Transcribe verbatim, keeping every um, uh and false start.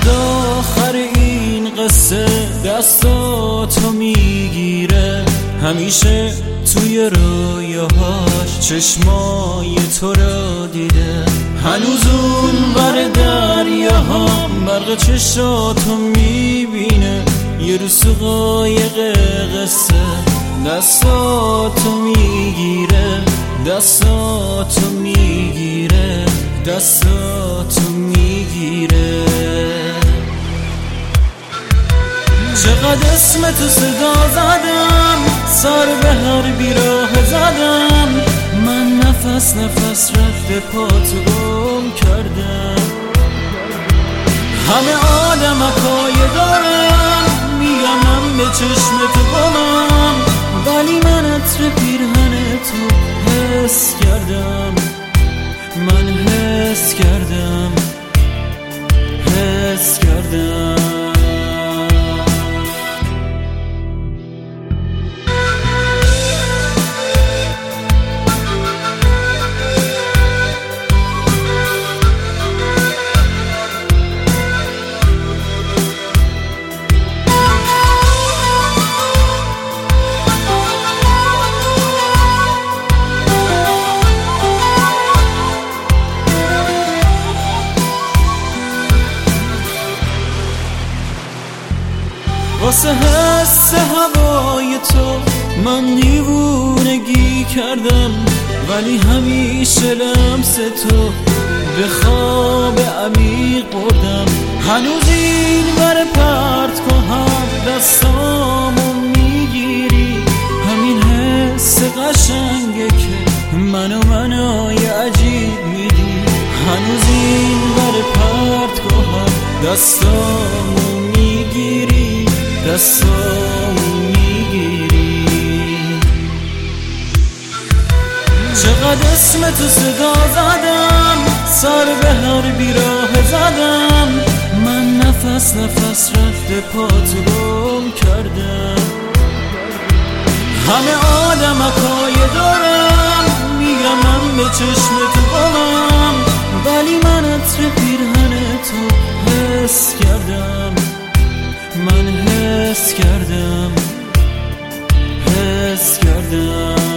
فردا آخر این قصه دستاتو میگیره، همیشه توی رویاهاش چشمای تو رو دیده. هنوز اون بر دریاها برق چشاتو میبینه، یه رو سو قایق قصه دستاتو میگیره، دستاتو میگیره، دستاتو میگیره. چقدر اسم تو صدا زدم، سر به هر بیراه زدم، من نفس نفس رفته پاتو گم کردم. همه آدمکای دارم میگم من به چشم تو گمم، ولی من عطر پیرهن تو حس کردم، من حس کردم، حس کردم. واسه حس هوای تو من دیوونگی کردم، ولی همیشه لمس تو به خواب عمیق بردم. هنوز این ور پرت که هم دستامو میگیری، همین حس قشنگه که منو منای عجیب میدی. هنوز این ور پرت که هم دستامو میگیری، دستامو میگیری. چقدر اسم تو صدا زدم، سر به هر بیراه زدم، من نفس نفس رفته پاتو گم کردم. همه آدمکای دارم میگم من به چشم تو گمم، ولی من عطر پیرهن تو حس کردم، من حس کردم، حس کردم.